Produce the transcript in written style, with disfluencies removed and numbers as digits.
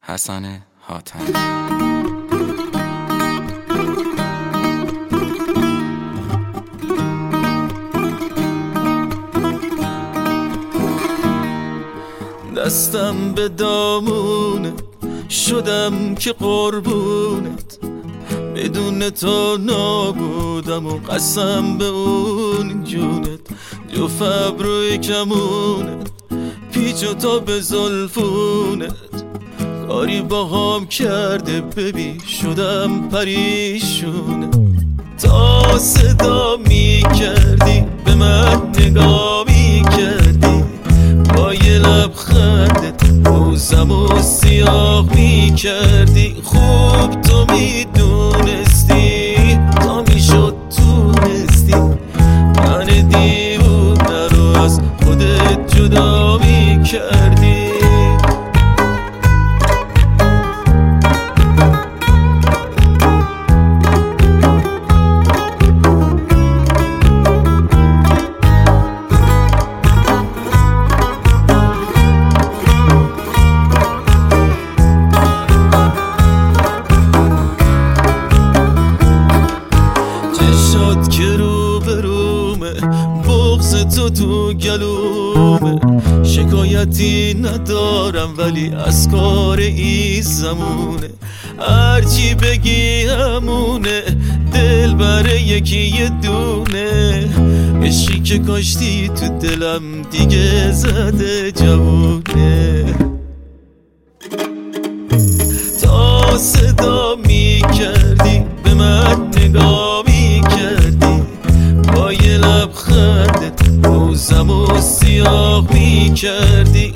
حسن حاتمی. دستم به دامونت شدم که قربونت، بدون تو نابودم و قسم به اون جونت. جفت ابروی کمونت پیچ و تا به زلفونت، کاری با هم کرده ببین شدم پریشونه. تا صدا می کردی به من نگاه می کردی، با یه لبخندت روزمو سیاه می کردی. خوب تو می دونستی تا می شد تونستی من دیوونه رو از خودت جدا می کردی. که رو به رومه بغض تو گلومه، شکایتی ندارم ولی از کار این زمونه. هرچی بگی همونه، دل بره یکی یه دونه. عشقی که کاشتی تو دلم دیگه زده جوونه. تا صدا می کردی به من نگاه می کردی، با یه لبخندت روزمو سیاه می کردی.